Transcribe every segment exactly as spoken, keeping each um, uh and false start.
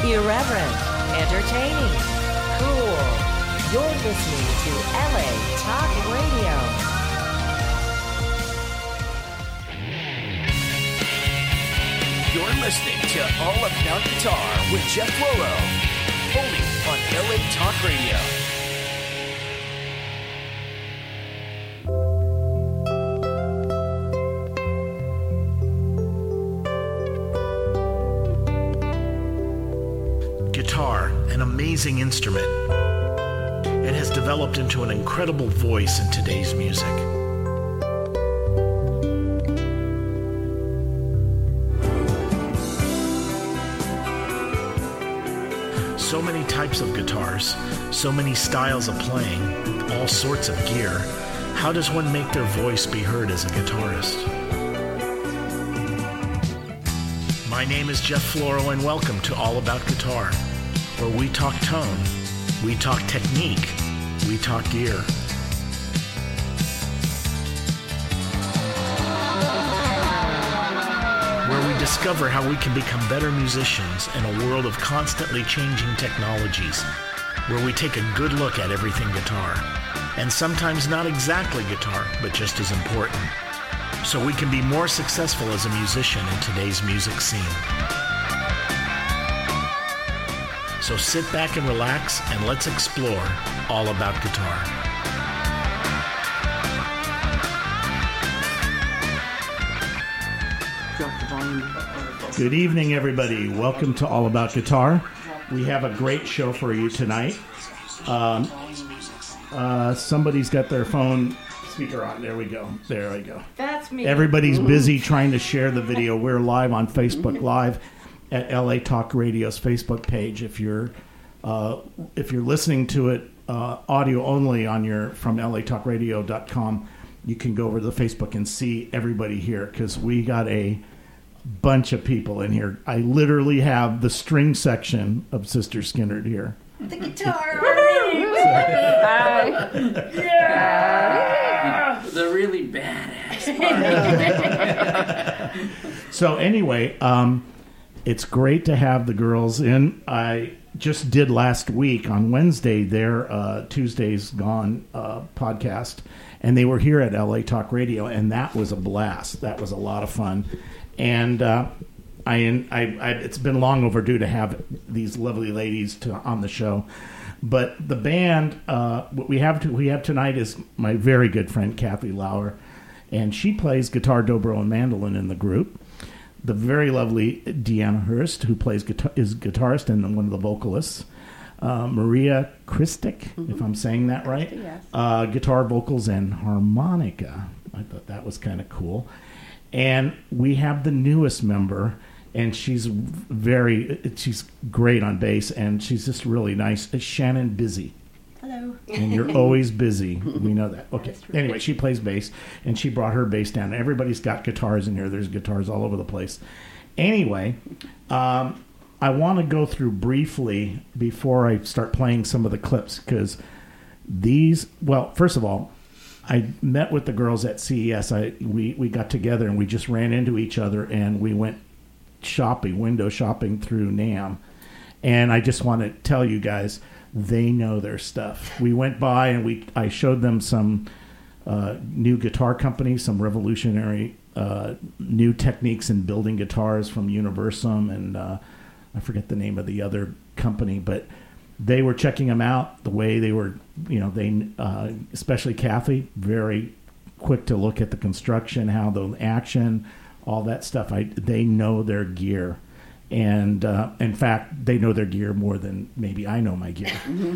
Irreverent, entertaining, cool. You're listening to L A Talk Radio. You're listening to All About Guitar with Jeff Loro, only on L A Talk Radio. Guitar, an amazing instrument. It has developed into an incredible voice in today's music. So many types of guitars, so many styles of playing, all sorts of gear. How does one make their voice be heard as a guitarist? My name is Jeff Floro, and welcome to All About Guitar, where we talk tone, we talk technique, we talk gear. Where we discover how we can become better musicians in a world of constantly changing technologies, where we take a good look at everything guitar, and sometimes not exactly guitar, but just as important, so we can be more successful as a musician in today's music scene. So sit back and relax, and let's explore all about guitar. Good evening, everybody. Welcome to All About Guitar. We have a great show for you tonight. Um, uh, somebody's got their phone speaker on. There we go. There we go. That's me. Everybody's busy trying to share the video. We're live on Facebook Live at L A Talk Radio's Facebook page. If you're uh, if you're listening to it uh, audio only on your from L A Talk Radio dot com, you can go over to the Facebook and see everybody here, because we got a bunch of people in here. I literally have the string section of Sister Skynyrd here. The guitar. Yeah. The really badass part. So anyway, um, it's great to have the girls in. I just did last week on Wednesday their uh, Tuesdays Gone uh, podcast, and they were here at L A Talk Radio, and that was a blast. That was a lot of fun. And uh, I, I, I, it's been long overdue to have these lovely ladies to, on the show. But the band, uh, what we have to, we have tonight is my very good friend Kathy Lauer, and she plays guitar, dobro, and mandolin in the group. The very lovely Deanna Hurst, who plays guitar, is guitarist and one of the vocalists. Uh, Maria Kristic, mm-hmm. if I'm saying that right, yes. uh, guitar, vocals, and harmonica. I thought that was kind of cool. And we have the newest member, and she's very, she's great on bass, and she's just really nice. It's Shannon Busy. Hello. And you're always busy. We know that. Okay. Anyway, she plays bass, and she brought her bass down. Everybody's got guitars in here. There's guitars all over the place. Anyway, um, I want to go through briefly before I start playing some of the clips, because these, well, first of all, I met with the girls at C E S. I we, we got together and we just ran into each other, and we went shopping, window shopping through NAMM. And I just want to tell you guys, they know their stuff. We went by and we I showed them some uh, new guitar companies, some revolutionary uh, new techniques in building guitars from Universum, and uh, I forget the name of the other company, but they were checking them out. The way they were, you know, they uh, especially Kathy, very quick to look at the construction, how the action, all that stuff. I they know their gear, and uh, in fact, they know their gear more than maybe I know my gear.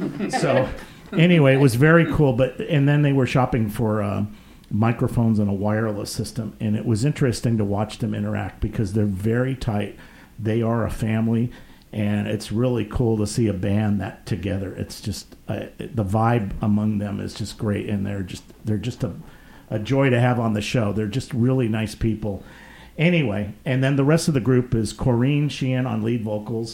So anyway, it was very cool. But and then they were shopping for uh, microphones and a wireless system, and it was interesting to watch them interact because they're very tight. They are a family. And it's really cool to see a band that together. It's just uh, the vibe among them is just great, and they're just they're just a, a joy to have on the show. They're just really nice people. Anyway, and then the rest of the group is Corinne Sheehan on lead vocals,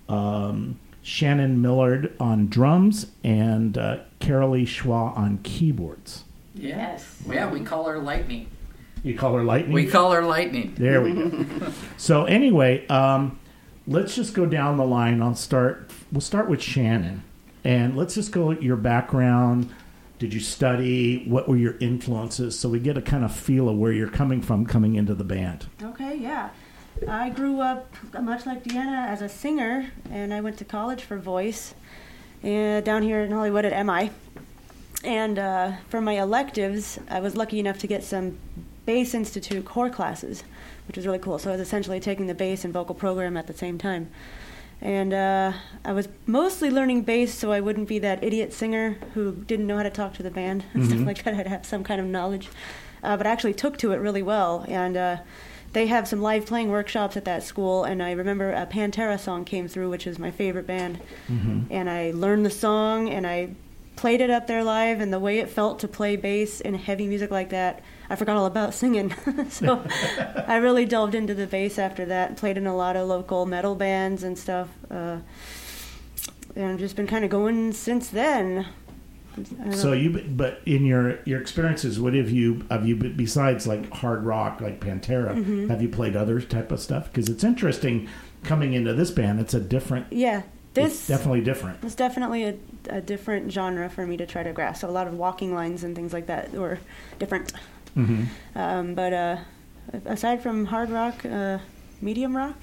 um, Shannon Millard on drums, and uh, Carolee Schwa on keyboards. Yes. Yeah, we call her Lightning. You call her Lightning? We call her Lightning. There we go. So anyway. Um, let's just go down the line. I'll start. We'll start with Shannon, and let's just go at your background. Did you study? What were your influences? So we get a kind of feel of where you're coming from coming into the band. Okay, yeah. I grew up, much like Deanna, as a singer, and I went to college for voice uh, down here in Hollywood at M I. And uh, for my electives, I was lucky enough to get some Bass Institute core classes, which was really cool. So I was essentially taking the bass and vocal program at the same time. And uh, I was mostly learning bass so I wouldn't be that idiot singer who didn't know how to talk to the band and Mm-hmm. stuff like that. I'd have some kind of knowledge. Uh, but I actually took to it really well. And uh, they have some live playing workshops at that school. And I remember a Pantera song came through, which is my favorite band. Mm-hmm. And I learned the song and I played it up there live. And the way it felt to play bass in heavy music like that, I forgot all about singing. So I really delved into the bass after that, played in a lot of local metal bands and stuff. Uh, and I've just been kind of going since then. I don't So know. you, but in your your experiences, what have you have you besides like hard rock like Pantera? Mm-hmm. Have you played other type of stuff? Because it's interesting coming into this band. It's a different. Yeah, It's this definitely different. it's definitely a, a different genre for me to try to grasp. So a lot of walking lines and things like that were different. Mm-hmm. Um, but uh, aside from hard rock, uh, medium rock,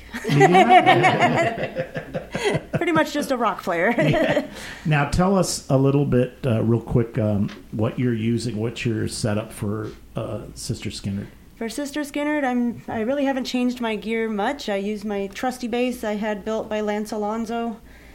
pretty much just a rock player. Yeah. Now tell us a little bit, uh, real quick, um, what you're using, what's your setup for uh, Sister Skinner? For Sister Skinner, I'm I really haven't changed my gear much. I use my trusty bass I had built by Lance Alonso.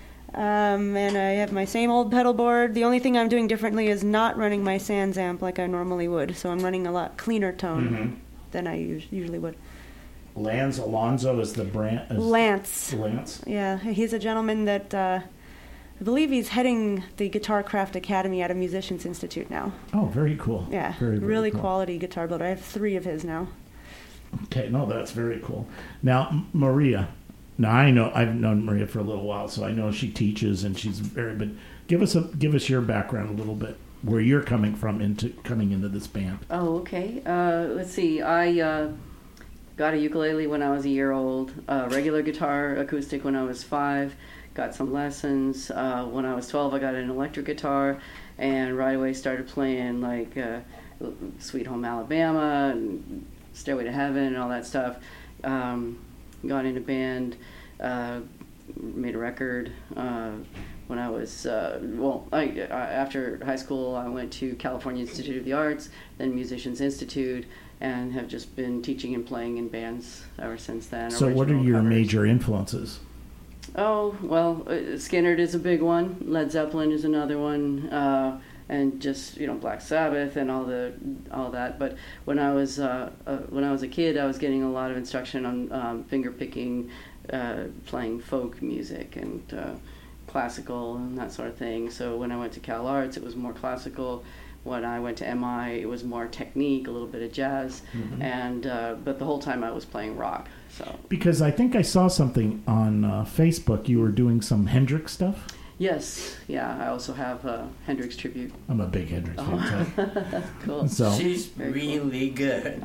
Um, and I have my same old pedal board. The only thing I'm doing differently is not running my Sans amp like I normally would. So I'm running a lot cleaner tone Mm-hmm. than I us- usually would. Lance Alonso is the brand. Is Lance. Lance. Yeah, he's a gentleman that uh, I believe he's heading the Guitar Craft Academy at a Musicians Institute now. Oh, very cool. Yeah, very, very really cool. quality guitar builder. I have three of his now. Okay, no, that's very cool. Now, M- Maria. Now I know I've known Maria for a little while, so I know she teaches and she's very. But give us a give us your background a little bit, where you're coming from into coming into this band. Oh, okay. Uh, let's see. I uh, got a ukulele when I was a year old. Uh, regular guitar, acoustic when I was five. Got some lessons. Uh, when I was twelve, I got an electric guitar, and right away started playing like uh, Sweet Home Alabama and Stairway to Heaven and all that stuff. Um, got in a band, uh, made a record. Uh, when I was, uh, well, I, I, after high school, I went to California Institute of the Arts, then Musicians Institute, and have just been teaching and playing in bands ever since then. So, what are original your covers. major influences? Oh, well, uh, Skinner is a big one. Led Zeppelin is another one. Uh, and just, you know, Black Sabbath and all the all that. But when I was uh, uh, when I was a kid, I was getting a lot of instruction on um, finger picking, uh, playing folk music and uh, classical and that sort of thing. So when I went to Cal Arts, it was more classical. When I went to M I, it was more technique, a little bit of jazz, Mm-hmm. and uh, but the whole time I was playing rock. So Because I think I saw something on uh, Facebook. You were doing some Hendrix stuff. yes, yeah, I also have a Hendrix tribute. I'm a big Hendrix fan. So. Cool. so She's Very really good.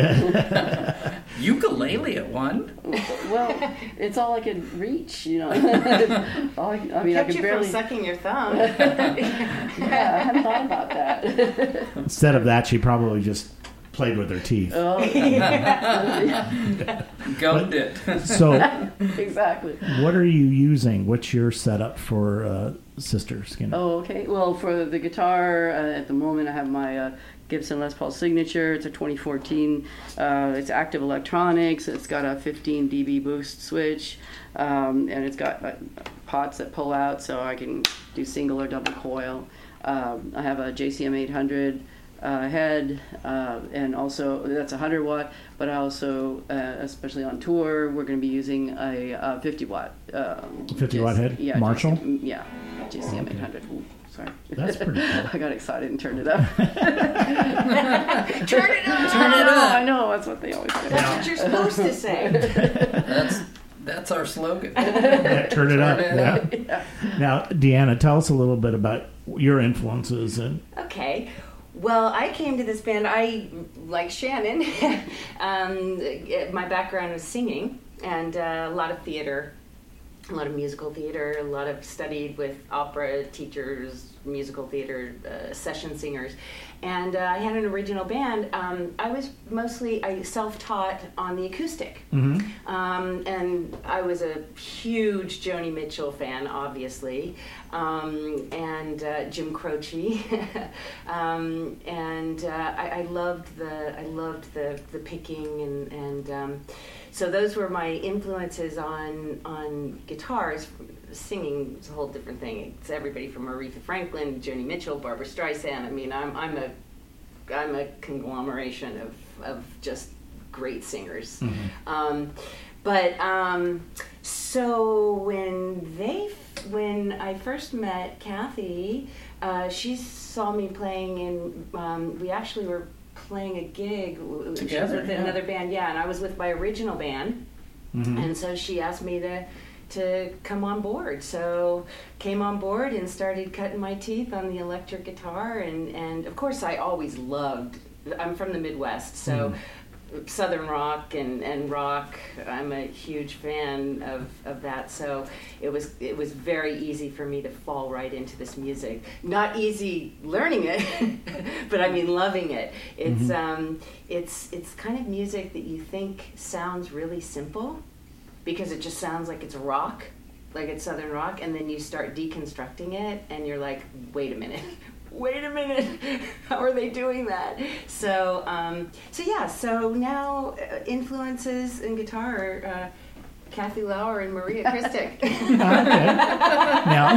yeah. Ukulele at one? Well, it's all I could reach, you know. all I, I mean, I Kept could you barely. from sucking your thumb. Yeah, I hadn't thought about that. Instead of that, she probably just played with her teeth. Oh, Gummed it. So, exactly. what are you using? What's your setup for uh, Sister Skinner? Oh, okay. Well, for the guitar, uh, at the moment, I have my uh, Gibson Les Paul Signature. It's a twenty fourteen. Uh, it's active electronics. It's got a fifteen D B boost switch, um, and it's got uh, pots that pull out, so I can do single or double coil. Um, I have a J C M eight hundred uh, head, uh, and also that's one hundred watt. But I also, uh, especially on tour, we're going to be using a, uh fifty watt. Um, fifty watt head? Yeah, Marshall? J C M, yeah, J C M Okay. eight hundred. Ooh, sorry. That's pretty cool. I got excited and turned it up. Turn it up. Turn it up. I know, that's what they always say. That's what you're supposed to say. That's that's our slogan. Yeah, turn it up. Turn it Yeah. Now, Deanna, tell us a little bit about your influences and Okay. Well, I came to this band, I, like Shannon, um, my background was singing and uh, a lot of theater a lot of musical theater, a lot of studied with opera teachers, musical theater, uh, session singers. And uh, I had an original band. Um, I was mostly I self-taught on the acoustic. Mm-hmm. Um, and I was a huge Joni Mitchell fan, obviously, um, and uh, Jim Croce. um, and uh, I, I loved the I loved the, the picking and, and um, so those were my influences on on guitars. Singing is a whole different thing. It's everybody from Aretha Franklin, Joni Mitchell, Barbra Streisand. I mean, I'm I'm a I'm a conglomeration of, of just great singers. Mm-hmm. Um, but um, so when they when I first met Kathy, uh, she saw me playing in. Um, we actually were playing a gig. She was Together, with yeah. another band, yeah, and I was with my original band, Mm-hmm. and so she asked me to. to come on board. So came on board and started cutting my teeth on the electric guitar, and, and of course I always loved, I'm from the Midwest, so mm. Southern rock and, and rock, I'm a huge fan of, of that, so it was it was very easy for me to fall right into this music. Not easy learning it, but I mean loving it. It's Mm-hmm. um it's it's kind of music that you think sounds really simple, because it just sounds like it's rock, like it's Southern rock, and then you start deconstructing it, and you're like, wait a minute, wait a minute, how are they doing that? So, um, so yeah, so now uh, influences in guitar are uh, Kathy Lauer and Maria Christic. Okay. Now,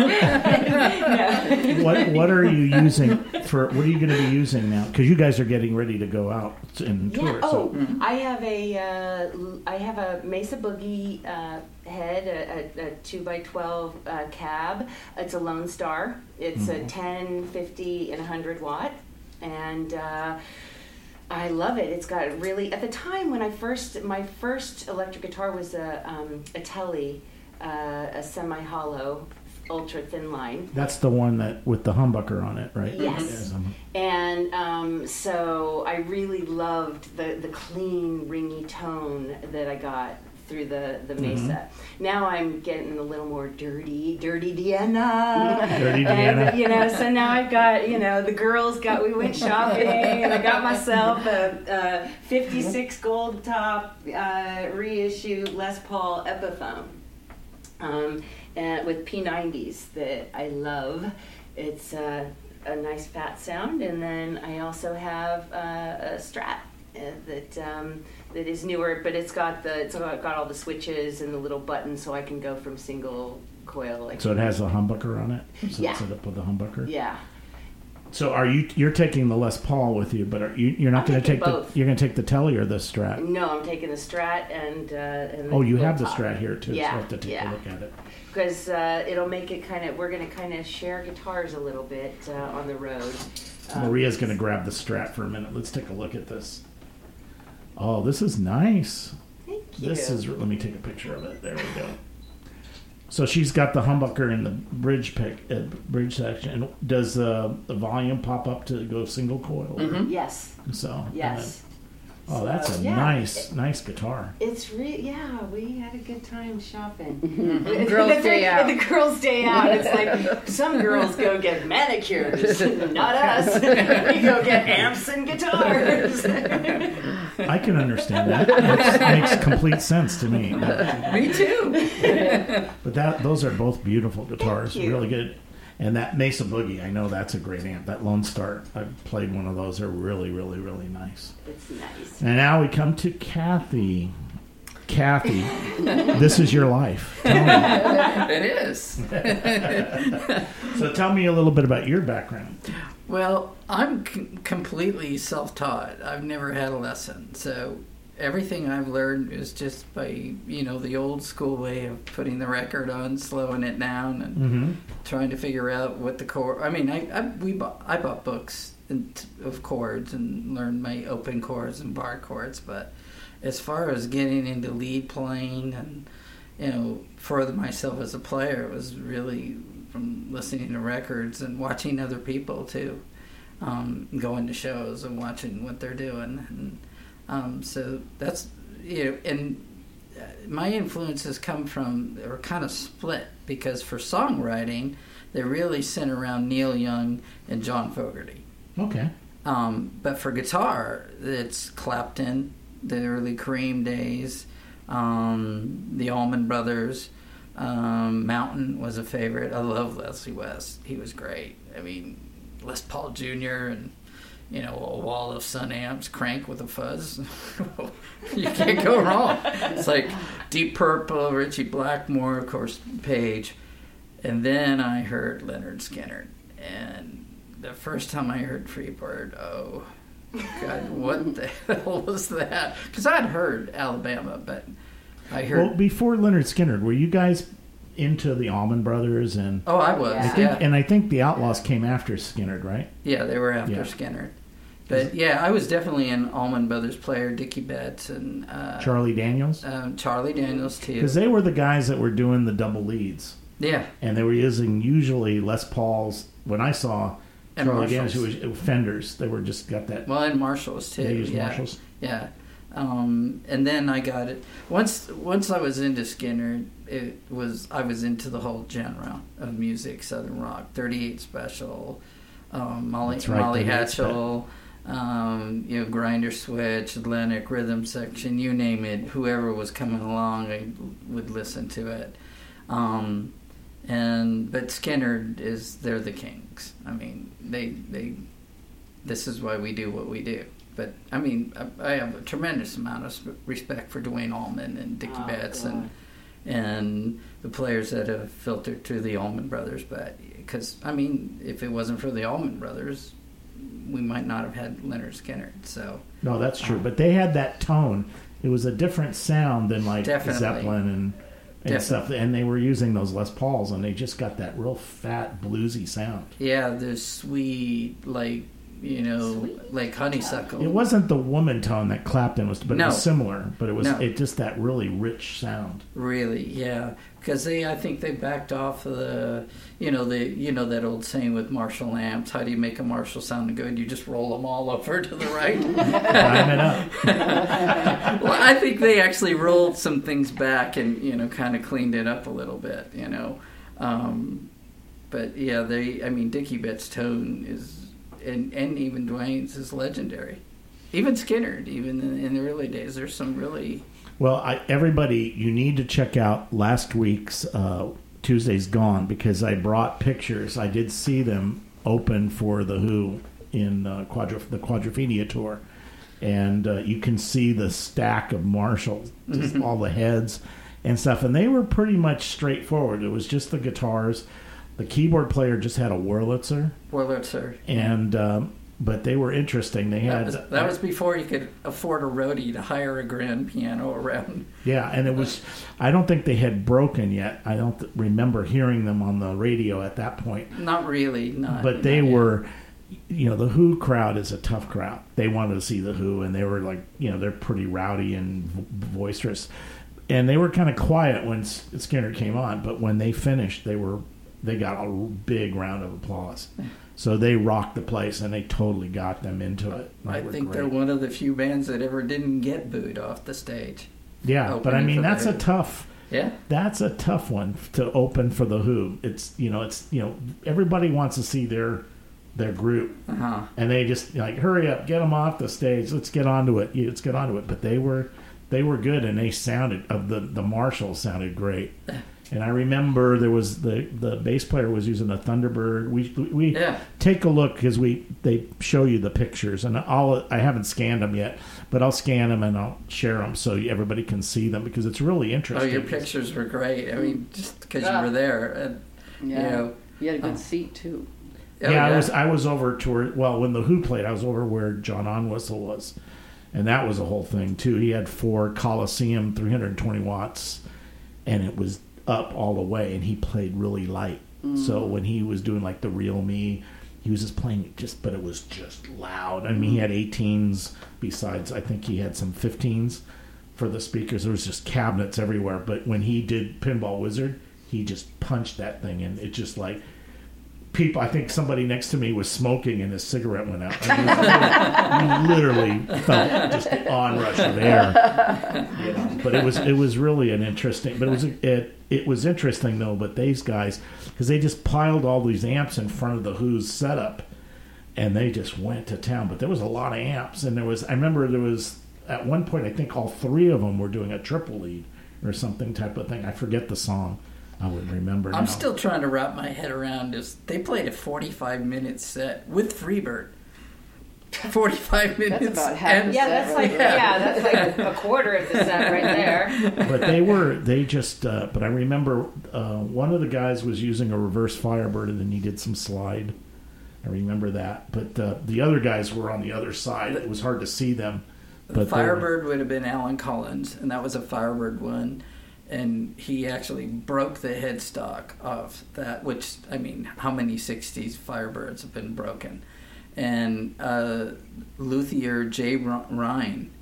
No. what what are you using for? What are you going to be using now? Because you guys are getting ready to go out and Yeah. tour. Oh, So I have a uh, l- I have a Mesa Boogie uh, head, a, a, a two by twelve uh, cab. It's a Lone Star. It's a ten, fifty, and a hundred watt, and uh, I love it. It's got really. At the time when I first my first electric guitar was a um, a Tele, uh, a semi hollow, ultra thin line. that's the one that with the humbucker on it, right? Yes. um, And um, so I really loved the, the clean, ringy tone that I got through the, the Mesa. Now I'm getting a little more dirty, dirty Deanna. Dirty And, Deanna. you know, so now I've got, you know, the girls got, we went shopping and I got myself a, a fifty-six gold top uh, reissue Les Paul Epiphone. Um, and with P nineties that I love. It's uh, a nice fat sound, and then I also have uh, a Strat uh, that um, that is newer, but it's got the it's got all the switches and the little buttons, so I can go from single coil. Like So it has a humbucker on it. So Yeah. it's set up with a humbucker. yeah. So are you? You're taking the Les Paul with you, but are you? You're not I'm going to taking take both. the. You're going to take the Tele or the Strat. No, I'm taking the Strat and uh, and Oh, you little have the top. Strat here too. Yeah, So I have to take yeah. a look at it. Because uh, it'll make it kind of. We're going to kind of share guitars a little bit uh, on the road. Um, Maria's going to grab the Strat for a minute. Let's take a look at this. Oh, this is nice. Thank you. This is. Let me take a picture of it. There we go. So she's got the humbucker in the bridge pick, uh, bridge section. Does uh, the volume pop up to go single coil? Yes. So Yes. uh, oh, that's a So, yeah. nice, nice guitar. It's re- yeah, we had a good time shopping. Girls' day out. The girls' day out. It's like some girls go get manicures, not us. We go get amps and guitars. I can understand that. It makes complete sense to me. Me too. But that those are both beautiful guitars, Thank you. really good. And that Mesa Boogie, I know that's a great amp. That Lone Star, I've played one of those. They're really, really, really nice. It's nice. And now we come to Kathy. Kathy, this is your life. Tell me. It is. So tell me a little bit about your background. Well, I'm c- completely self-taught. I've never had a lesson, so everything I've learned is just by, you know, the old school way of putting the record on, slowing it down, and Mm-hmm. trying to figure out what the chord. I mean, I I, we bought, I bought books and, of chords and learned my open chords and bar chords, but as far as getting into lead playing and, you know, further myself as a player, it was really from listening to records and watching other people too, um, going to shows and watching what they're doing, and um, so that's, you know, and my influences come from, they were kind of split, because for songwriting, they really center around Neil Young and John Fogerty. Okay. Um, but for guitar, it's Clapton, the early Cream days, um, the Allman Brothers. Um, Mountain was a favorite. I love Leslie West. He was great. I mean, Les Paul Junior and, you know, a wall of Sun amps, Crank with a fuzz. You can't go wrong. It's like Deep Purple, Richie Blackmore, of course, Page. And then I heard Leonard Skinner. And the first time I heard Freebird, oh, God, what the hell was that? Because I'd heard Alabama, but I heard... Well, before Leonard Skinner, were you guys into the Allman Brothers? And Oh, I was, I think, yeah. And I think the Outlaws came after Skinner, right? Yeah, they were after Yeah. Skinner. But yeah, I was definitely an Allman Brothers player, Dickie Betts and uh, Charlie Daniels? um, Charlie Daniels too. Because they were the guys that were doing the double leads. Yeah, And they were using usually Les Pauls. When I saw And Charlie Daniels, Marshalls. it was Fenders. They were just got that. well, and Marshalls too. They used yeah. Marshalls? Yeah, um, and then I got it once. Once I was into Skinner, it was I was into the whole genre of music, Southern rock, thirty-eight Special, um, Molly That's right, Molly thirty-eight Hatchell, um, you know, Grinder Switch, Atlantic Rhythm Section, you name it. Whoever was coming along, I would listen to it. Um, and but Skinner is they're the kings. I mean, they they. This is why we do what we do. But I mean, I, I have a tremendous amount of sp- respect for Dwayne Allman and Dickie Oh, Betts God. and and the players that have filtered through the Allman Brothers. But because I mean, if it wasn't for the Allman Brothers, we might not have had Leonard Skinner. So No, that's true. But they had that tone. It was a different sound than like Definitely. Zeppelin and, and stuff. And they were using those Les Pauls, and they just got that real fat, bluesy sound. yeah, there's sweet like you know Sweet. like honeysuckle. It wasn't the woman tone that Clapton was, but No. it was similar. But it was No. it just that really rich sound. Really, yeah, because they, I think they backed off of the, you know, the, you know that old saying with Marshall amps. How do you make a Marshall sound good? You just roll them all over to the right. Prime it up. Well, I think they actually rolled some things back and you know kind of cleaned it up a little bit, you know. Um, but yeah, they, I mean, Dickie Betts' tone is, and and even Dwayne's is legendary. Even Skinner, even in, in the early days, there's some really. Well, I, everybody, you need to check out last week's uh, Tuesday's Gone, because I brought pictures. I did see them open for the Who in uh, Quadra, the Quadrophenia tour, and uh, you can see the stack of Marshalls, just all the heads and stuff, and they were pretty much straightforward. It was just the guitars. The keyboard player just had a Wurlitzer, Wurlitzer. and um, but they were interesting. They That had was, that was before you could afford a roadie to hire a grand piano around. Yeah, and it was. I don't think they had broken yet. I don't th- remember hearing them on the radio at that point. Not really, not. But they not yet. were, you know, the Who crowd is a tough crowd. They wanted to see the Who, and they were like, you know, they're pretty rowdy and vo- boisterous, and they were kind of quiet when S- Skinner came on. But when they finished, they were they got a big round of applause. So they rocked the place, and they totally got them into it. They I were think great. they're one of the few bands that ever didn't get booed off the stage. Yeah, but I opening mean for the that's a Who. tough. Yeah. That's a tough one to open for the Who. It's you know it's you know everybody wants to see their their group, Uh huh. and they just like hurry up, get them off the stage. Let's get onto it. Yeah, Let's get onto it. But they were they were good, and they sounded of the the Marshalls sounded great. And I remember there was the the bass player was using a Thunderbird. We we Yeah. take a look because we they show you the pictures, and I'll I haven't scanned them yet, but I'll scan them and I'll share them so everybody can see them because it's really Oh, interesting. your pictures were great. I mean, just because Yeah. you were there. And, Yeah. You know, You had a good Oh. seat too. oh, Yeah, I was I was over toward well when the Who played, I was over where John Onwhistle was, and that was a whole thing too. He had four Coliseum three hundred twenty watts, and it was up all the way, and he played really light. So when he was doing like the Real Me, he was just playing it just, but it was just loud. I mean, he had eighteens besides. I think he had some fifteens for the speakers. There was just cabinets everywhere. But when he did Pinball Wizard, he just punched that thing, and it just like people, I think somebody next to me was smoking and his cigarette went out. I mean, you literally felt just the onrush of air. You know? But it was it was really an interesting. But it was it it was interesting though. But these guys, because they just piled all these amps in front of the Who's setup, and they just went to town. But there was a lot of amps, and there was. I remember there was at one point. I think all three of them were doing a triple lead or something type of thing. I forget the song. I wouldn't remember. I'm now. still trying to wrap my head around this. They played a forty-five minute set with Freebird. forty-five minutes. That's about half and, the Yeah, set that's right like there. yeah, that's like a quarter of the set right there. But they were, they just, uh, but I remember uh, one of the guys was using a reverse Firebird and then he did some slide. I remember that. But uh, the other guys were on the other side. It was hard to see them. The But they were- Firebird would have been Alan Collins, and that was a Firebird one. And he actually broke the headstock of that, which, I mean, how many sixties Firebirds have been broken? And uh, luthier Jay Ryan,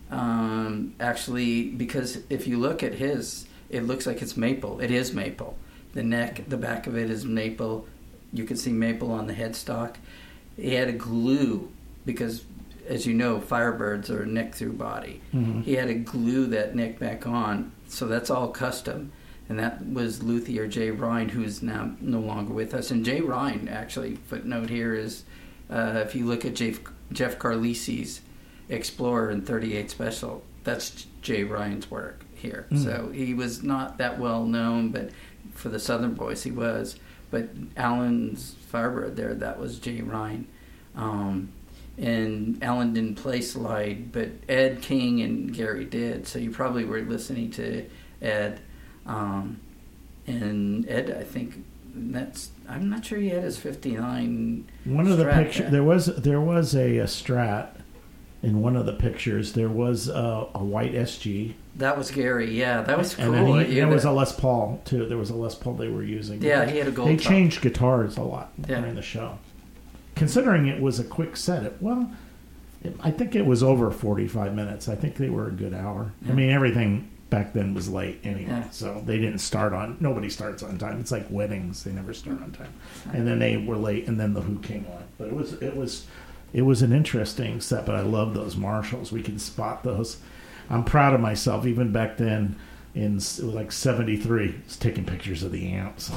um, actually, because if you look at his, it looks like it's maple. It is maple. The neck, the back of it is maple. You can see maple on the headstock. He had a glue, because, as you know, Firebirds are neck through body. Mhm. He had to glue that neck back on, so that's all custom. And that was luthier Jay Ryan, who's now no longer with us. And Jay Ryan, actually, footnote here is, uh, if you look at Jeff, Jeff Carlisi's Explorer and thirty-eight Special, that's Jay Ryan's work here. Mm. So he was not that well known, but for the Southern Boys he was. But Alan's Firebird there, that was Jay Ryan. Um, and Alan didn't play slide, but Ed King and Gary did. So you probably were listening to Ed. Um, and Ed, I think that's, I'm not sure he had his fifty-nine. One of the Strat pictures, there. there was there was a, a Strat in one of the pictures. There was a, a white S G. That was Gary, yeah, that was cool. And then he, You there had was a- a Les Paul, too. There was a Les Paul they were using. Yeah, he had a gold They top. changed guitars a lot Yeah. during the show. Considering it was a quick set, it, well, it, I think it was over forty-five minutes. I think they were a good hour. I Yeah. mean, everything back then was late anyway, Yeah. so they didn't start on, nobody starts on time. It's like weddings, they never start on time. And then they were late, and then the Who came on. But it was, it was, it was an interesting set, but I love those Marshalls. We can spot those. I'm proud of myself, even back then. In it was like seventy-three, I was taking pictures of the amps.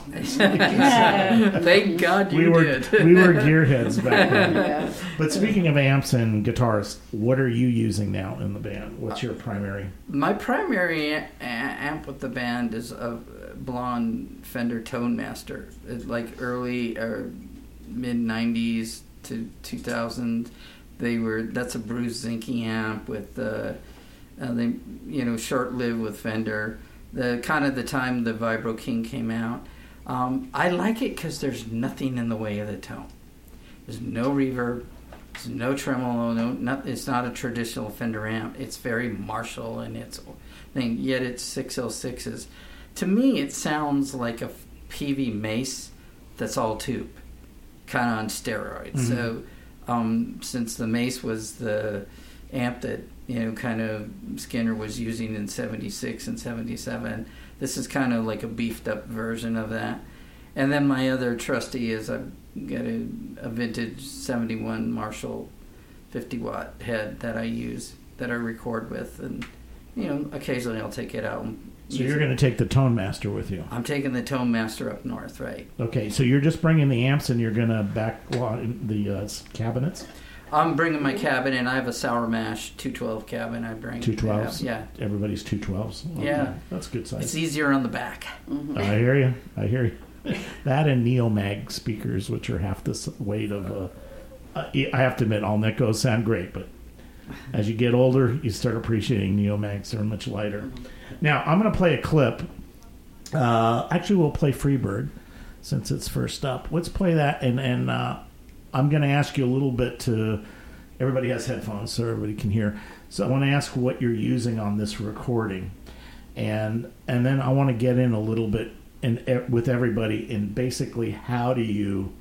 Thank God you we were did. we were gearheads back then. Yeah. But speaking of amps and guitars, what are you using now in the band? What's your primary? My primary a- a- amp with the band is a blonde Fender Tone Master. It's like early or mid nineties to two thousand. They were that's a Bruce Zinke amp with uh, uh, they you know short lived with Fender. The kind of the time the Vibro King came out. Um, I like it because there's nothing in the way of the tone. There's no reverb. There's no tremolo. No, not, it's not a traditional Fender amp. It's very Marshall in its thing. Yet it's six oh sixes. To me, it sounds like a P V Mace that's all tube, kind of on steroids. Mhm. So, um, since the Mace was the amp that you know kind of Skinner was using in seventy-six and seventy-seven, this is kind of like a beefed up version of that. And then my other trusty is I've got a, a vintage seventy-one Marshall fifty watt head that I use, that I record with, and you know occasionally I'll take it out. And So use you're it. going to take the Tone Master with you. I'm taking the Tone Master up north, right? Okay, so you're just bringing the amps and you're going to backlog the uh, cabinets? I'm bringing my cabin, and I have a Sour Mash two twelve cabin. I bring two twelves? Yeah, Everybody's two twelves? Okay. Yeah. That's good size. it's easier on the back. I hear you. I hear you. That and Neomag speakers, which are half the s- weight of. Uh, uh, I have to admit, all Necos sound great, but as you get older, you start appreciating Neomags. They're much lighter. Now, I'm going to play a clip. Uh, actually, we'll play Freebird since it's first up. Let's play that, and and uh, I'm going to ask you a little bit to. Everybody has headphones, so everybody can hear. So I want to ask what you're using on this recording, and and then I want to get in a little bit and with everybody in basically how do you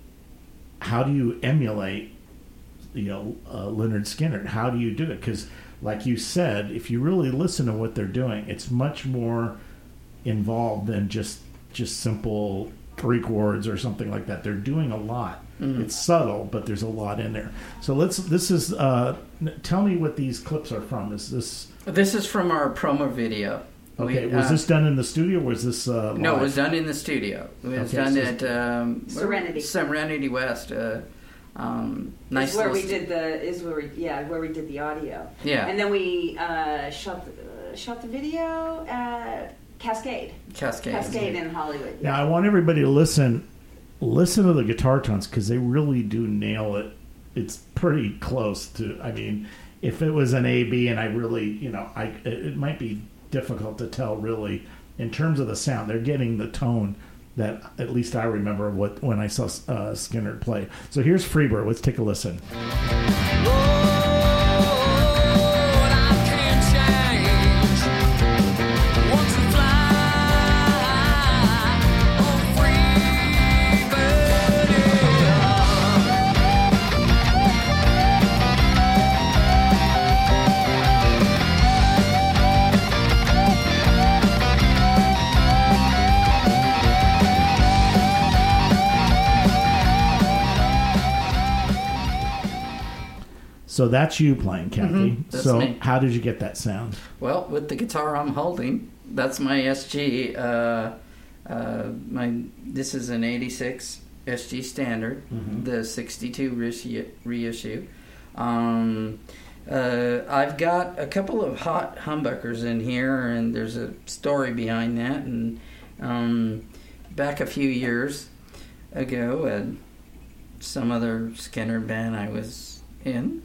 how do you emulate you know uh, Leonard Skinner? How do you do it? Because like you said, if you really listen to what they're doing, it's much more involved than just just simple three chords or something like that. They're doing a lot. Mm. It's subtle, but there's a lot in there. So let's. This is. Uh, tell me what these clips are from. Is this? This is from our promo video. Okay. We, was uh, this done in the studio? Or was this? Uh, No, it live? was done in the studio. It was Okay, done so- at um, Serenity. Serenity West. Uh, um, nice. Is where we little- did the is where we yeah where we did the audio. Yeah. And then we uh, shot the, uh, shot the video at Cascade. Cascade. Cascade in Hollywood. Yeah. Now I want everybody to listen. Listen to the guitar tones because they really do nail it. It's pretty close to. I mean, if it was an A B, and I really, you know, I it, it might be difficult to tell really in terms of the sound. They're getting the tone that at least I remember what when I saw uh, Skinner play. So here's Freebird. Let's take a listen. So that's you playing, Kathy. Mhm, that's so me. how did you get that sound? Well, with the guitar I'm holding, that's my S G. Uh, uh, my this is an eighty-six S G Standard, Mhm. the sixty-two reissue. reissue. Um, uh, I've got a couple of hot humbuckers in here, and there's a story behind that. And um, back a few years ago, at some other Skinner band I was in.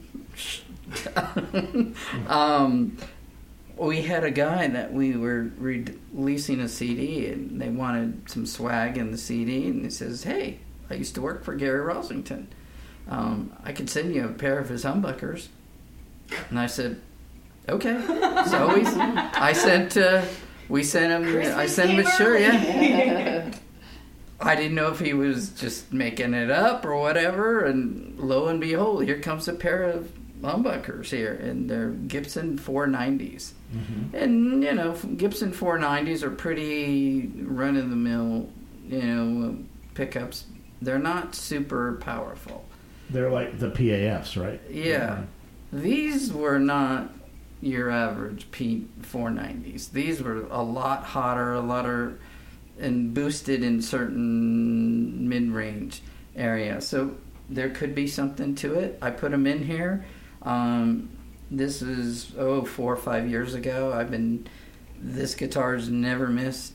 um, we had a guy that we were releasing a C D, and they wanted some swag in the C D, and he says, "Hey, I used to work for Gary Rosington. Um, I could send you a pair of his humbuckers." And I said, "Okay." So we, I sent, uh, we sent him. I sent him a shirt. Yeah. I didn't know if he was just making it up or whatever, and lo and behold, here comes a pair of humbuckers here, and they're Gibson four nineties. Mm-hmm. And, you know, Gibson four nineties are pretty run-of-the-mill, you know, pickups. They're not super powerful. They're like the P A Fs, right? Yeah. These were not your average P four nineties. These were a lot hotter, a lot of... and boosted in certain mid-range area. So there could be something to it. I put them in here. Um, this is, oh, four or five years ago. I've been, this guitar's never missed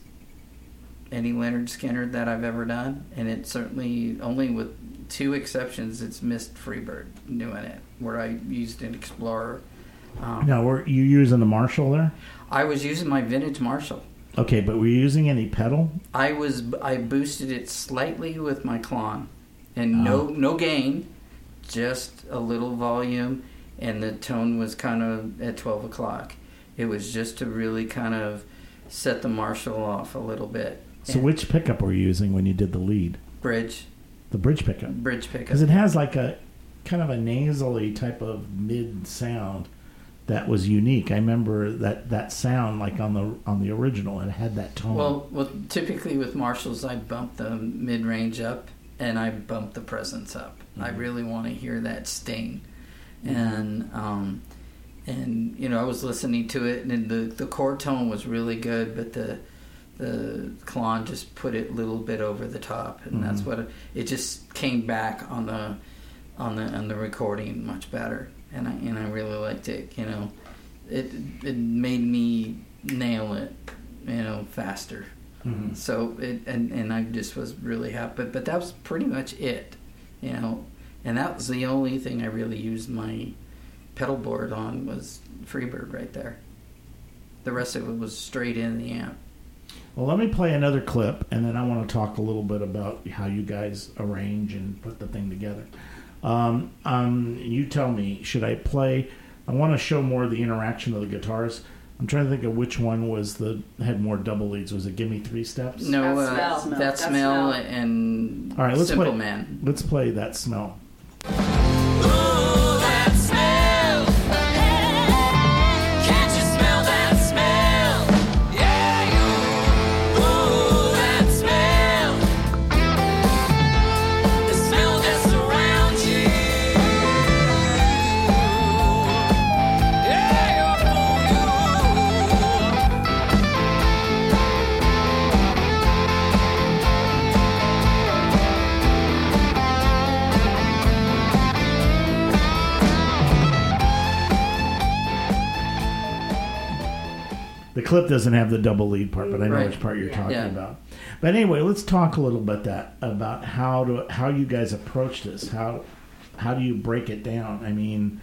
any Leonard Skinner that I've ever done. And it certainly, only with two exceptions, it's missed Freebird doing it, where I used an Explorer. Um, Now, were you using the Marshall there? I was using my vintage Marshall. Okay, but were you using any pedal? I was I boosted it slightly with my Klon, and no Oh. no gain, just a little volume, and the tone was kind of at twelve o'clock. It was just to really kind of set the Marshall off a little bit. So And which pickup were you using when you did the lead? bridge The bridge pickup. bridge pickup? Because it has like a kind of a nasally type of mid sound that was unique. I remember that, that sound like on the on the original. It had that tone. Well, well, typically with Marshalls, I bump the mid range up and I bump the presence up. I really want to hear that sting, and um, and you know I was listening to it, and the the core tone was really good, but the the Klon just put it a little bit over the top, and that's what it, it just came back on the on the on the recording much better, and I and I really liked it. You know, it it made me nail it, you know, faster. Mhm. So it and, and I just was really happy. But that was pretty much it, you know. And that was the only thing I really used my pedal board on was Freebird right there. The rest of it was straight in the amp. Well, let me play another clip, and then I want to talk a little bit about how you guys arrange and put the thing together. Um, um, you tell me, should I play? I want to show more of the interaction of the guitars. I'm trying to think of which one was the had more double leads. Was it "Give Me Three Steps"? No, That uh, Smell. that That smell, Smell. and All right, let's Simple play. Man. Let's play "That Smell." Smell. clip doesn't have the double lead part, but I know Right. which part you're Yeah. talking Yeah. about. But anyway, let's talk a little bit that about how to how you guys approach this. How how do you break it down? I mean,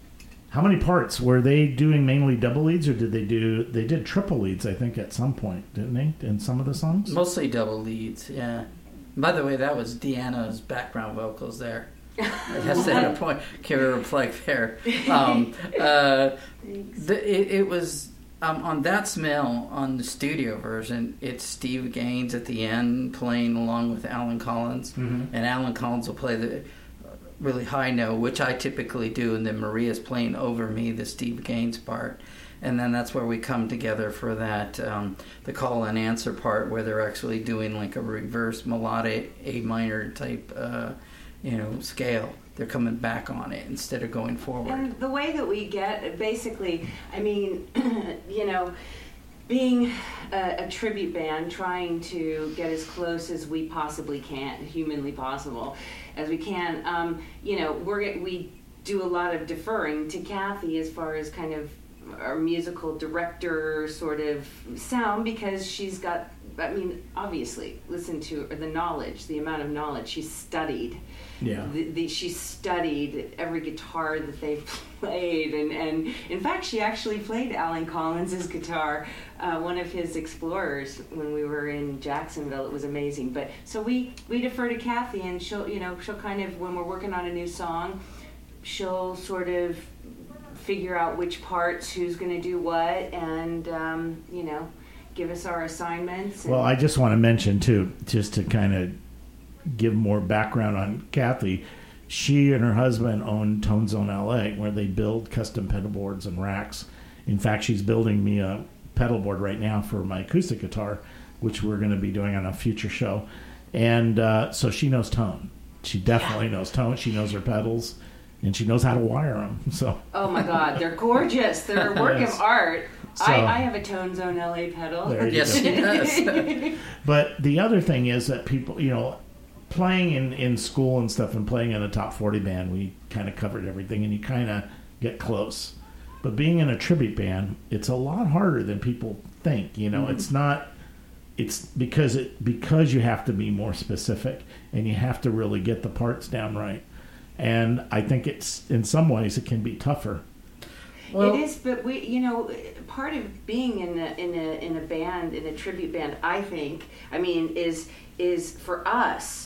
how many parts were they doing? Mainly double leads, or did they do? They did triple leads, I think, at some point, didn't they? In some of the songs. Mostly double leads, yeah. By the way, that was Deanna's background vocals there. I has to have a point. Give her a plug there. Um, uh, the, it, it was um, on That Smell on the studio version. It's Steve Gaines at the end playing along with Alan Collins, Mhm. and Alan Collins will play the really high note, which I typically do, and then Maria's playing over me the Steve Gaines part. And then that's where we come together for that, um, the call and answer part, where they're actually doing like a reverse melodic A minor type, uh, you know, scale. They're coming back on it instead of going forward. And the way that we get, basically, I mean, you know, being a, a tribute band, trying to get as close as we possibly can, humanly possible, as we can, um, you know, we're, we do a lot of deferring to Kathy as far as kind of our musical director sort of sound, because she's got, I mean, obviously, listen to her, the knowledge, the amount of knowledge she's studied. Yeah. The, the, she studied every guitar that they've played, and, and in fact, she actually played Alan Collins' guitar, uh, one of his Explorers, when we were in Jacksonville. It was amazing. But so we we defer to Kathy, and she'll, you know, she'll kind of, when we're working on a new song, she'll sort of figure out which parts, who's going to do what, and um, you know, give us our assignments. And Well, I just want to mention too, just to kind of give more background on Kathy. She and her husband own Tone Zone L A, where they build custom pedal boards and racks. In fact, she's building me a pedal board right now for my acoustic guitar, which we're going to be doing on a future show. And uh, so she knows tone. She definitely Yeah. knows tone. She knows her pedals, and she knows how to wire them. So oh my God, they're gorgeous. They're a work Yes. of art. So- I, I have a Tone Zone L A pedal. There you Yes, go. she does. But the other thing is that people, you know, playing in, in school and stuff and playing in a top forty band, we kind of covered everything and you kind of get close. But being in a tribute band, it's a lot harder than people think. You know, Mm-hmm. it's not, it's because it, because you have to be more specific and you have to really get the parts down right. And I think it's, in some ways, it can be tougher. Well- it is, but we, you know, part of being in a in a in a band, in a tribute band, I think, I mean, is is for us,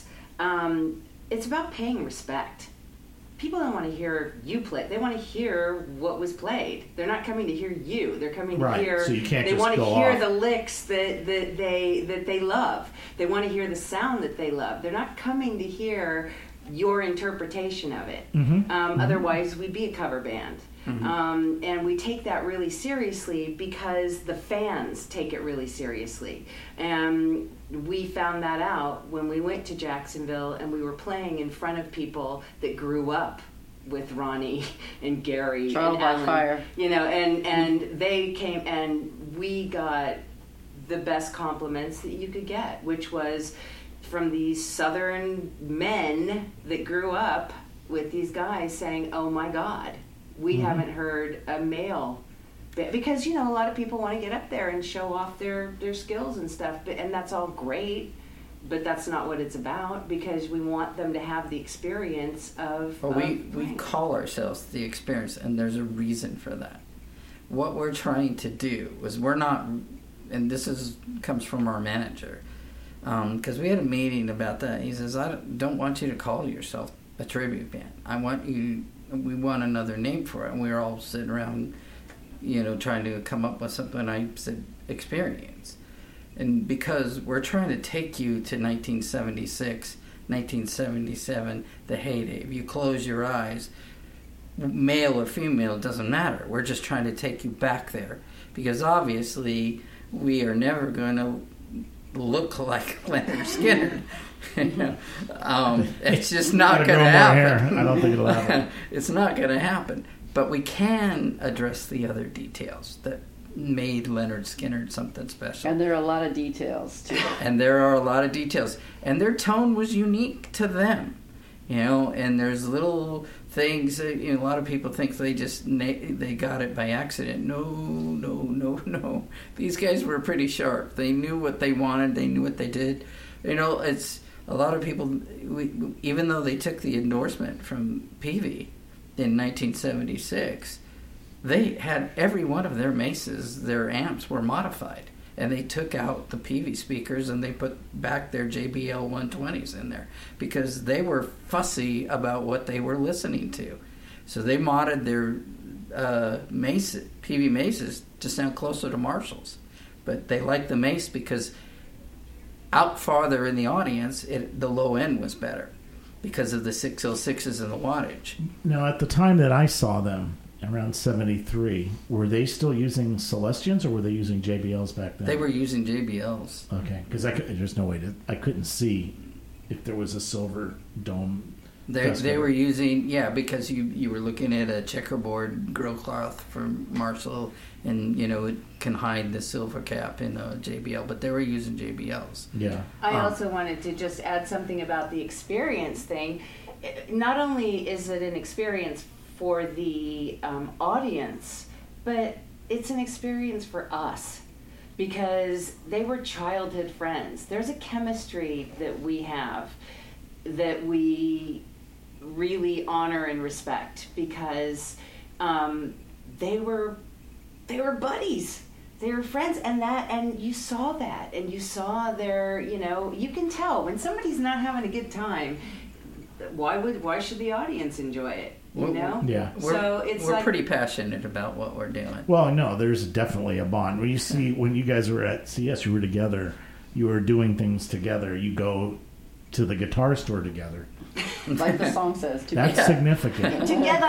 um, it's about paying respect. People don't want to hear you play; they want to hear what was played. They're not coming to hear you; they're coming Right, to hear. so you can't they just want to go hear off. the licks that that they that they love. They want to hear the sound that they love. They're not coming to hear your interpretation of it. Mhm. Um, Otherwise, we'd be a cover band. Mm-hmm. Um, and we take that really seriously because the fans take it really seriously. And we found that out when we went to Jacksonville and we were playing in front of people that grew up with Ronnie and Gary Trial and by Alan. fire. You know, and, and they came and we got the best compliments that you could get, which was from these Southern men that grew up with these guys saying, "Oh my God, we Mhm. haven't heard a male," ba-" because you know a lot of people want to get up there and show off their their skills and stuff, but, and that's all great, but that's not what it's about, because we want them to have the experience of. Well, we, of we playing. call ourselves the experience, and there's a reason for that. What we're trying to do is we're not, and this is comes from our manager, because we had a meeting about that. He says, "I don't, don't want you to call yourself a tribute band. I want you. We want another name for it." And we were all sitting around, you know, trying to come up with something. And I said, "Experience," and because we're trying to take you to nineteen seventy-six, nineteen seventy-seven, the heyday. If you close your eyes, male or female, it doesn't matter. We're just trying to take you back there, because obviously we are never going to look like Leonard Skinner. You know, um, it's just not Gotta going to grow more hair. happen. I don't think it'll happen. It's not going to happen. But we can address the other details that made Leonard Skinner something special. And there are a lot of details too. And there are a lot of details. And their tone was unique to them. You know, and there's little things. Uh, you know, a lot of people think they just na- they got it by accident. No, no, no, no. These guys were pretty sharp. They knew what they wanted. They knew what they did. You know, it's a lot of people. We, even though they took the endorsement from Peavey in nineteen seventy-six, they had every one of their Maces, their amps were modified. And they took out the Peavey speakers and they put back their J B L one twenties in there because they were fussy about what they were listening to. So they modded their uh, Mace, Peavey Maces to sound closer to Marshalls. But they liked the Mace because out farther in the audience, it, the low end was better because of the six oh sixes and the wattage. Now, at the time that I saw them, around seventy-three, were they still using Celestions or were they using J B Ls back then? They were using J B Ls. Okay, because there's no way to, I couldn't see if there was a silver dome. They they were using, yeah, because you, you were looking at a checkerboard grill cloth from Marshall, and you know it can hide the silver cap in a J B L, but they were using J B Ls. Yeah. I Um, also wanted to just add something about the experience thing. It- Not only is it an experience for the um, audience, but it's an experience for us because they were childhood friends. There's a chemistry that we have that we really honor and respect because um, they were they were buddies. They were friends, and that, and you saw that, and you saw their, you know, you can tell when somebody's not having a good time. Why would why should the audience enjoy it? You Well, know, Yeah. We're, so it's we're like, pretty passionate about what we're doing. Well, no, there's definitely a bond. When you see, when you guys were at C S, you were together, you were doing things together. You go to the guitar store together. Like the song says. To That's Yeah. significant. together.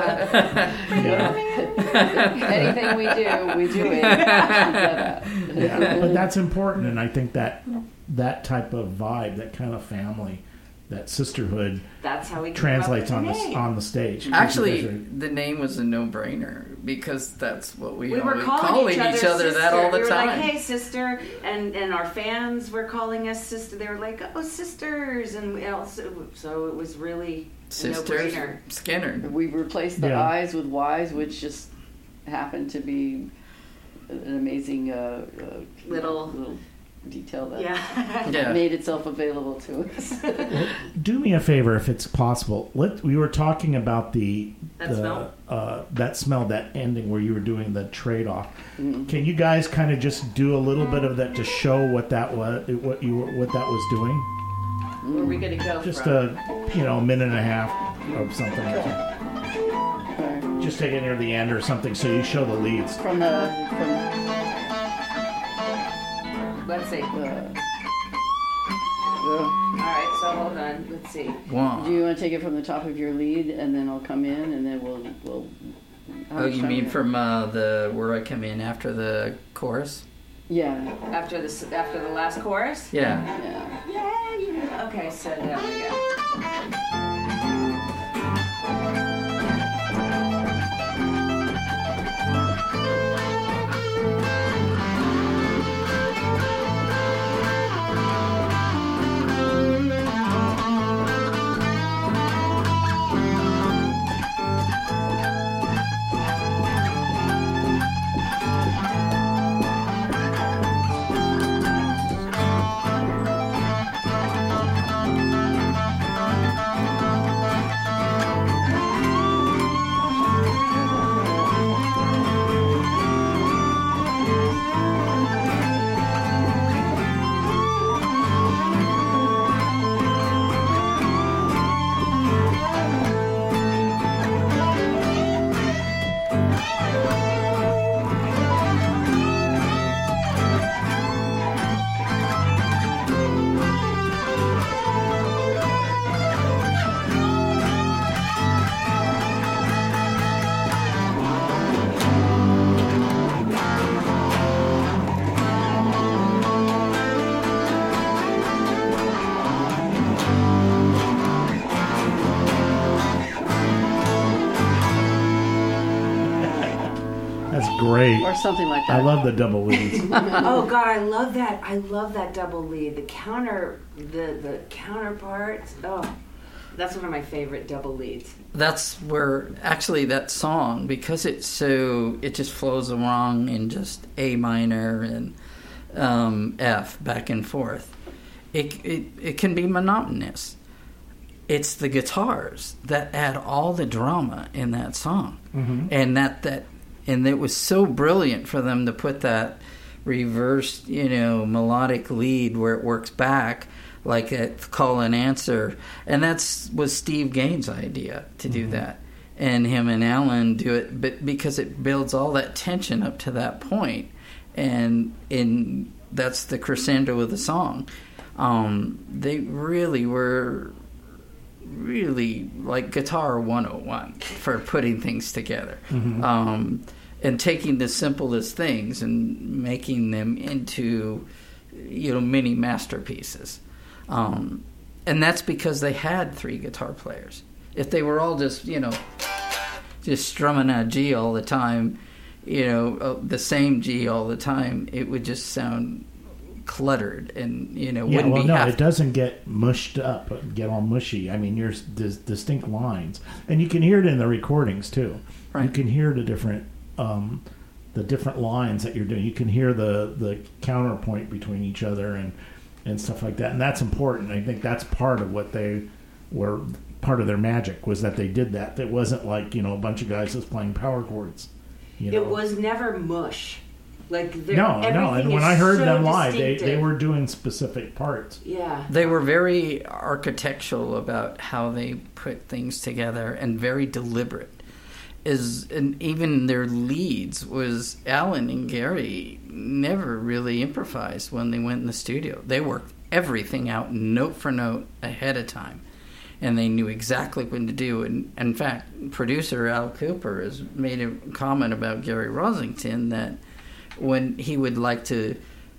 Yeah. Anything we do, we do it together. Yeah, but that's important, and I think that that type of vibe, that kind of family, that sisterhood, That's how we came translates up on with the name. on the stage. Actually, You guys are- the name was a no-brainer because that's what we, We were always calling, calling each other, that all the we were time. like, "Hey, sister," and and our fans were calling us sister. They were like, "Oh, sisters," and we also, so it was really a Sisters no-brainer. Skinner. We replaced the Yeah. I's with Y's, which just happened to be an amazing uh, uh, Little- little detail that Yeah. Yeah. made itself available to us. Do me a favor, if it's possible. Let we were talking about the That the, smell? Uh, that smell, that ending where you were doing the trade off. Mm-hmm. Can you guys kind of just do a little bit of that to show what that was, what you were, what that was doing? Where are we gonna go Just from? a you know a minute and a half of something. Right. Just take it near the end or something, so you show the leads. From the from Let's see. the. All right, so hold on. Let's see. Wow. Do you want to take it from the top of your lead, and then I'll come in, and then we'll we'll. how Oh, much you time mean we- from uh, the where I come in after the chorus? Yeah, After the after the last chorus. Yeah. yeah. Yeah, yeah. Okay, so there we go. That's great. Or something like that. I love the double leads. Oh God, I love that. I love that double lead. The counter, the the counterparts. Oh, That's one of my favorite double leads. That's where actually that song, because it's so it just flows along in just A minor and um, F back and forth. It, it it can be monotonous. It's the guitars that add all the drama in that song, mm-hmm. and that that and it was so brilliant for them to put that reversed, you know, melodic lead where it works back like a call and answer, and that's was Steve Gaines' idea to do mm-hmm. that, and him and Alan do it, but because it builds all that tension up to that point, and in that's the crescendo of the song. Um, they really were really like Guitar one oh one for putting things together. Mm-hmm. Um, and taking the simplest things and making them into, you know, mini masterpieces. Um, and that's because they had three guitar players. If they were all just, you know, just strumming a G all the time, you know, uh, the same G all the time, it would just sound cluttered and, you know, yeah, wouldn't well, be no, half... it doesn't get mushed up, get all mushy. I mean, there's dis- distinct lines. And you can hear it in the recordings, too. Right. You can hear the different... Um, the different lines that you're doing. You can hear the, the counterpoint between each other and, and stuff like that. And that's important. I think that's part of what they were, part of their magic was that they did that. It wasn't like, you know, a bunch of guys just playing power chords. You know? It was never mush. Like no, no. And when I heard so them live, they, they were doing specific parts. Yeah. They were very architectural about how they put things together and very deliberate. Is and even their leads was Alan and Gary never really improvised when they went in the studio. They worked everything out note for note ahead of time, and they knew exactly what to do. And in fact, producer Al Cooper has made a comment about Gary Rosington that when he would like to,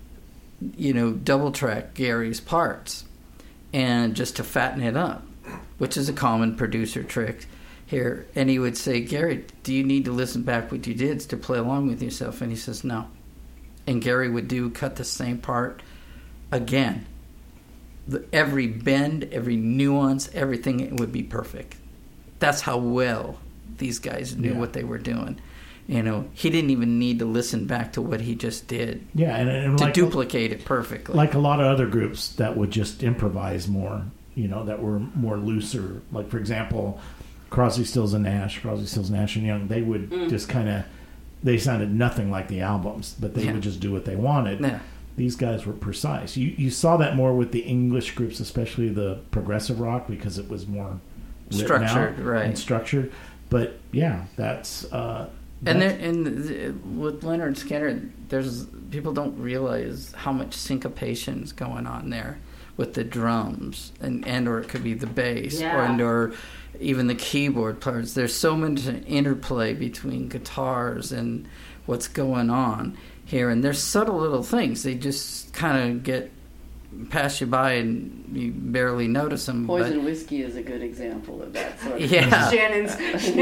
you know, double track Gary's parts and just to fatten it up, which is a common producer trick here, and he would say, Gary, do you need to listen back what you did to play along with yourself? And he says, no. And Gary would do cut the same part again. The, every bend, every nuance, everything would be perfect. That's how well these guys knew yeah. what they were doing. You know, he didn't even need to listen back to what he just did. Yeah, and, and to like, duplicate it perfectly. Like a lot of other groups that would just improvise more, you know, that were more looser. Like, for example, Crosby, Stills and Nash, Crosby, Stills, Nash and Young, they would mm. just kind of, they sounded nothing like the albums, but they yeah. would just do what they wanted. Yeah. These guys were precise. You you saw that more with the English groups, especially the progressive rock, because it was more structured, right? And structured. But yeah, that's. Uh, that's and there, and with Leonard Skinner, there's people don't realize how much syncopation is going on there with the drums, and and or it could be the bass, yeah. or and or even the keyboard players. There's so much interplay between guitars and what's going on here, and there's subtle little things. They just kind of get pass you by and you barely notice them. Poison but, Whiskey is a good example of that sort of yeah. Shannon's,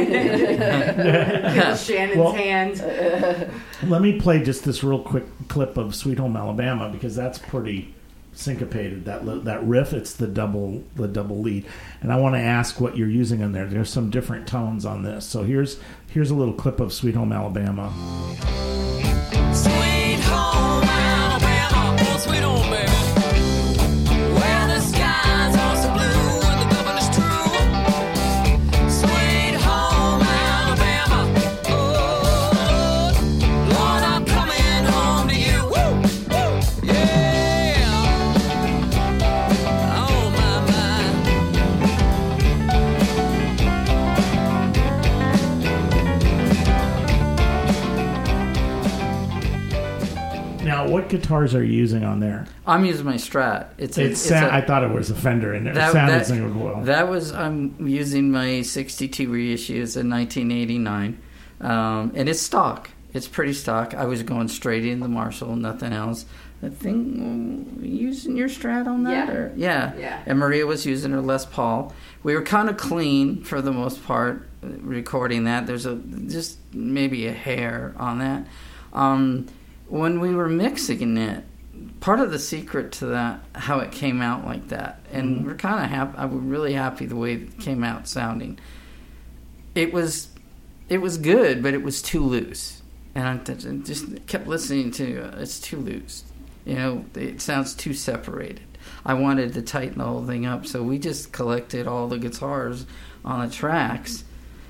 Shannon's well, hands. Let me play just this real quick clip of Sweet Home Alabama, because that's pretty syncopated, that that riff. It's the double the double lead, and I want to ask what you're using in there. There's some different tones on this, so here's here's a little clip of Sweet Home Alabama. Sweet home Alabama, oh sweet home baby, where the skies are so blue and the governor's true. Sweet home Alabama, oh Lord, I'm coming home to you. Woo, woo, yeah. Oh my Now, what guitars are you using on there? I'm using my Strat. It's a, It it's sa- a, I thought it was a Fender in there. That, it sounded that, single well. that was I'm using my sixty-two reissues in nineteen eighty-nine, um, and it's stock. It's pretty stock. I was going straight in the Marshall, nothing else. I think um, using your Strat on that, Yeah. or yeah, Yeah. And Maria was using her Les Paul. We were kind of clean for the most part, recording that. There's a just maybe a hair on that. Um, when we were mixing it, part of the secret to that, how it came out like that, and Mhm. we're kind of happy. I'm really happy the way it came out sounding. It was, it was good, but it was too loose, and I th- just kept listening to uh, it's too loose. You know, it sounds too separated. I wanted to tighten the whole thing up, so we just collected all the guitars on the tracks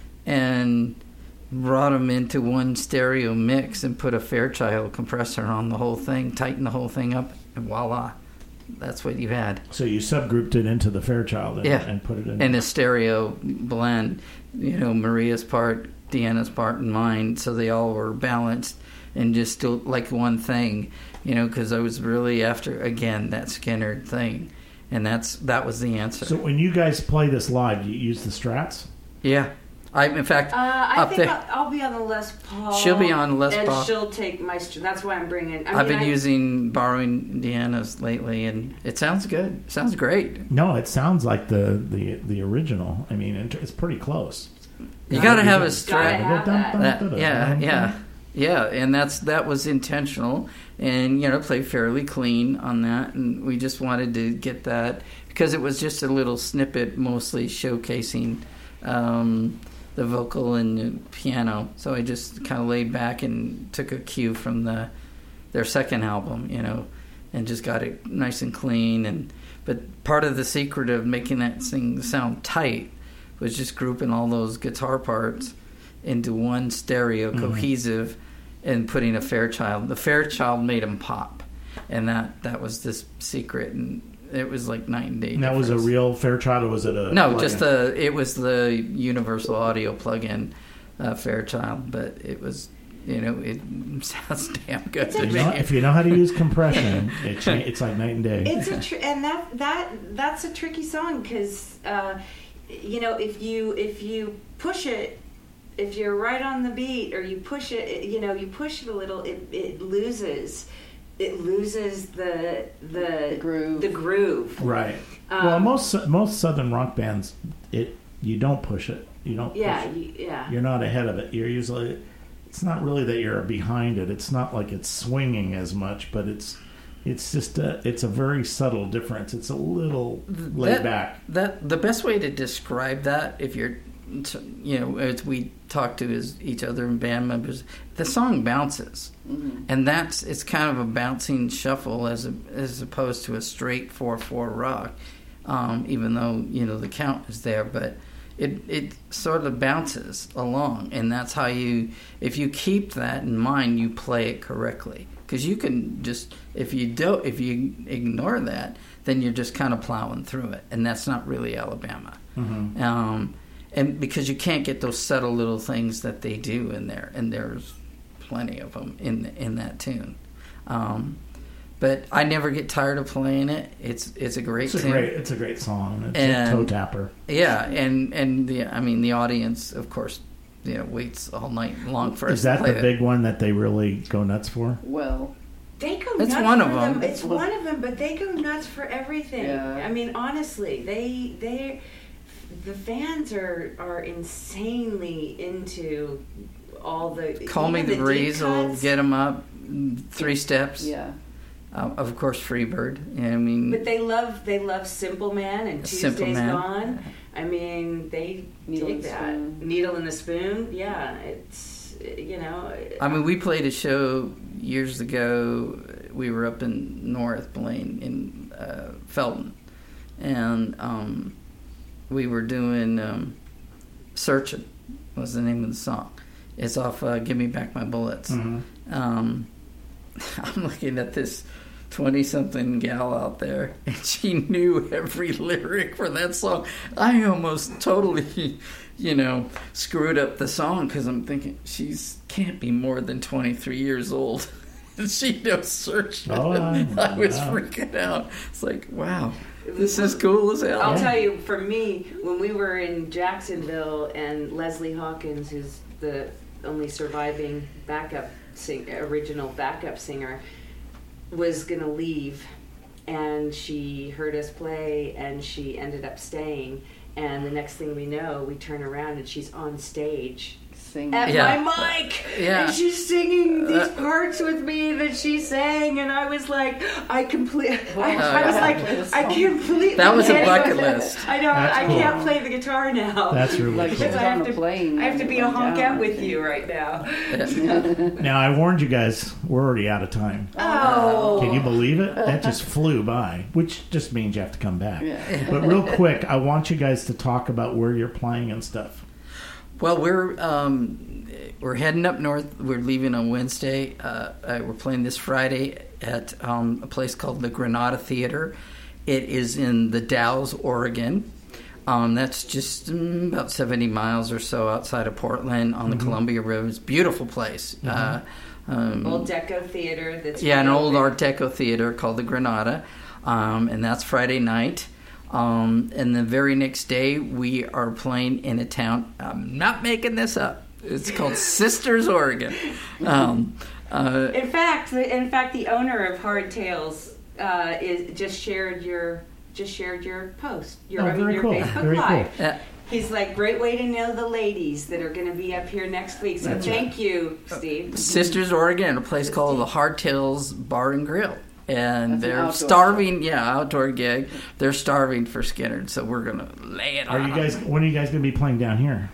and brought them into one stereo mix and put a Fairchild compressor on the whole thing, tightened the whole thing up, and voila, that's what you had. So you subgrouped it into the Fairchild and, Yeah. and put it in. And a stereo blend, you know, Maria's part, Deanna's part, and mine, so they all were balanced and just still like one thing, you know, because I was really after, again, that Skinner thing, and that's that was the answer. So when you guys play this live, do you use the Strats? Yeah. I, in fact, Uh, I up think there, I'll, I'll be on the Les Paul. She'll be on Les and Paul. she'll take my. str- That's why I'm bringing. I I've mean, been I, using, borrowing Deanna's lately, and it sounds good. It sounds great. No, it sounds like the the, the original. I mean, it- it's pretty close. You got to have a Gotta strat. have that. That, yeah, yeah, yeah, and that's that was intentional, and you know, played fairly clean on that, and we just wanted to get that because it was just a little snippet, mostly showcasing um, the vocal and the piano. So I just kind of laid back and took a cue from the their second album, you know, and just got it nice and clean. And but part of the secret of making that thing sound tight was just grouping all those guitar parts into one stereo, Mhm. cohesive, and putting a Fairchild. The Fairchild made them pop, and that that was this secret, and it was like night and day. And that was a difference. real Fairchild, or was it a No, plug-in? just the it was the Universal Audio plug-in uh, Fairchild, but it was, you know, it sounds damn good It's to a- You me. know, if you know how to use compression, it cha- it's like night and day. It's a tr- and that that that's a tricky song because uh, you know if you if you push it, if you're right on the beat or you push it, it- you know you push it a little, it, it loses it loses the the, The groove. the groove. Right. Um, well, most most southern rock bands, it you don't push it. You don't. Yeah, Push it. you, yeah. You're not ahead of it. You're usually. It's not really that you're behind it. It's not like it's swinging as much, but it's it's just a it's a very subtle difference. It's a little laid That- back. That the best way to describe that, if you're, you know, as we talk to as each other and band members, the song bounces, Mhm. and that's it's kind of a bouncing shuffle as a, as opposed to a straight four four rock, um, even though you know the count is there, but. It it sort of bounces along, and that's how you. If you keep that in mind, you play it correctly. Because you can just if you don't if you ignore that, then you're just kind of plowing through it, and that's not really Alabama. Mm-hmm. Um, and because you can't get those subtle little things that they do in there, and there's plenty of them in in that tune. Um, but I never get tired of playing it. It's it's a great It's a tune. great it's a great song. It's And- a toe tapper. Yeah, and and the I mean the audience, of course, you know, waits all night long for us Is that to play the it. big one that they really go nuts for? Well, They go It's nuts one for of them. It's one of them, but they go nuts for everything. Yeah. I mean, honestly, they they the fans are are insanely into all the. Call Me even the deep Breeze will cuts. get them up three steps. yeah. Uh, of course, Freebird. I mean, But they love they love Simple Man and Simple Tuesday's Man. Gone. I mean, they Needle dig and that. Spoon. Needle in the Spoon. Yeah, it's you know. I mean, we played a show years ago. We were up in North Blaine in uh, Felton, and um, we were doing um, "Searching" was the name of the song. It's off uh, "Give Me Back My Bullets." Mhm. Um, I'm looking at this twenty-something gal out there, and she knew every lyric for that song. I almost totally, you know, screwed up the song because I'm thinking she's can't be more than twenty-three years old. And she knows Search. Oh, I- I was wow. freaking out. It's like, wow, this is cool as hell. I'll Yeah. tell you, for me, when we were in Jacksonville and Leslie Hawkins, who's the only surviving backup sing, original backup singer, was going to leave, and she heard us play, and she ended up staying. And the next thing we know, we turn around and she's on stage Sing. at Yeah. my mic, Yeah. and she's singing these Uh, parts with me that she sang, and I was like, I complete. I, Wow. I was Yeah. like, I completely. That was a can't bucket even- list. I know. That's I cool. can't play the guitar now. That's really Like cool. she was I have on to- a plane. I have to be a and went honk down, out I with think. you right now. Now, I warned you guys, we're already out of time. Oh. Can you believe it? That just flew by, which just means you have to come back. Yeah. But real quick, I want you guys to talk about where you're playing and stuff. Well, we're um, we're heading up north. We're leaving on Wednesday. Uh, uh, we're playing this Friday at um, a place called the Granada Theater. It is in the Dalles, Oregon. Um, that's just mm, about seventy miles or so outside of Portland on the Columbia River. It's a beautiful place. Uh, um, Old Deco Theater. That's yeah, an reopened. old Art Deco theater called the Granada, um, and that's Friday night. Um, and the very next day, we are playing in a town. I'm not making this up. It's called Sisters, Oregon. Um, uh, In fact, the, in fact, the owner of Hard Tales uh, is just shared your just shared your post. Your, Oh, I mean, very your cool. Facebook Very Live. cool. uh, He's like, great way to know the ladies that are going to be up here next week. So That's thank you, Steve. Sisters, Oregon, a place called the Hardtails Bar and Grill. And That's an they're outdoor starving, yeah, outdoor gig. They're starving for Skinner, so we're going to lay it Are on you them. guys? When are you guys going to be playing down here?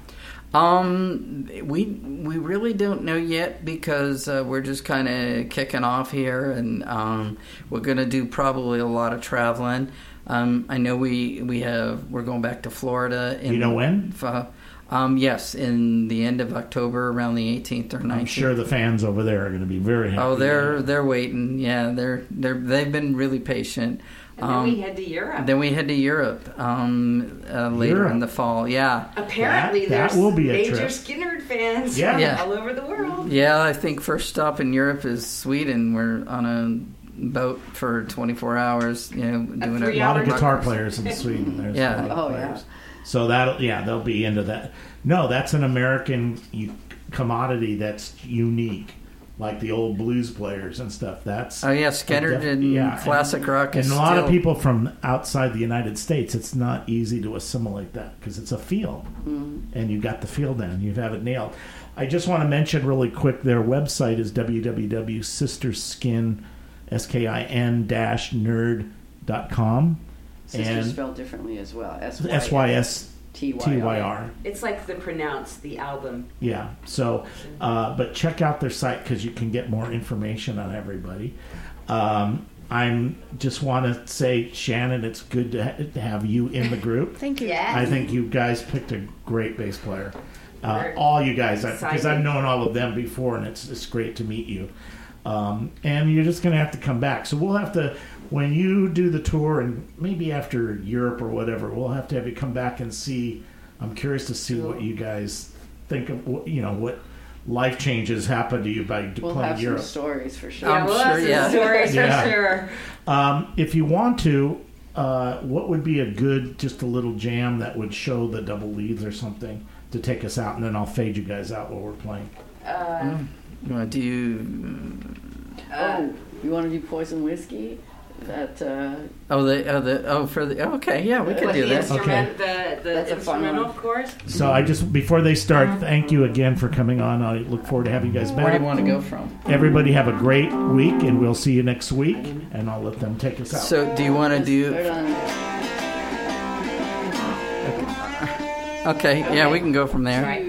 Um, we we really don't know yet because uh, we're just kind of kicking off here, and um, we're gonna do probably a lot of traveling. Um, I know we we have we're going back to Florida. In, You know when? Uh, um, yes, in the end of October, around the eighteenth or nineteenth. I'm sure the fans over there are going to be very happy. Oh, they're they're waiting. Yeah, they're they're they've been really patient. And then we head to Europe. Then we head to Europe um, uh, later Europe. in the fall. Yeah. Apparently, That- that there's will be a major trip. Skinner fans Yeah. Yeah. all over the world. Yeah, I think first stop in Europe is Sweden. We're on a boat for twenty-four hours, you know, doing three a lot of hour guitar rock- players in Sweden. There's Yeah. a lot of Oh, players. yeah. So that yeah, they'll be into that. No, that's an American u- commodity that's unique, like the old blues players and stuff. That's Oh yeah, Skinner def- and yeah, classic rock and is a lot of still- people from outside the United States, it's not easy to assimilate that because it's a feel, and you got the feel down. You have it nailed. I just want to mention really quick. Their website is w w w dot sisterskin s k i n dash nerd dot com Sisters and spelled differently as well. S Y S T T Y R. It's like the pronounce the album. Yeah. So, uh, but check out their site because you can get more information on everybody. Um, I'm just want to say, Shannon, it's good to, ha- to have you in the group. Thank you. Yeah. I think you guys picked a great bass player. Uh, We're all you guys, because excited. I've known all of them before, and it's it's great to meet you. Um, and you're just going to have to come back. So we'll have to, when you do the tour, and maybe after Europe or whatever, we'll have to have you come back and see. I'm curious to see what you guys think of, what- you know, what life changes happen to you by We'll playing have Europe. some stories for sure. Yeah, I'm well, that's sure, the yeah. stories Yeah. for sure. Um, if you want to, uh, what would be a good, just a little jam that would show the double leads or something to take us out, and then I'll fade you guys out while we're playing. Uh, You want to do? Oh, you want to do Poison Whiskey? That uh, Oh, the oh the oh for the okay, yeah, we could with do the that. instrument, the, the That's a fun instrumental, one. of course. So I just, before they start, thank you again for coming on. I look forward to having you guys Where do back. you want to go from? Everybody have a great week, and we'll see you next week, and I'll let them take us out. So, do you want to start do? on Okay, yeah, we can go from there. Right.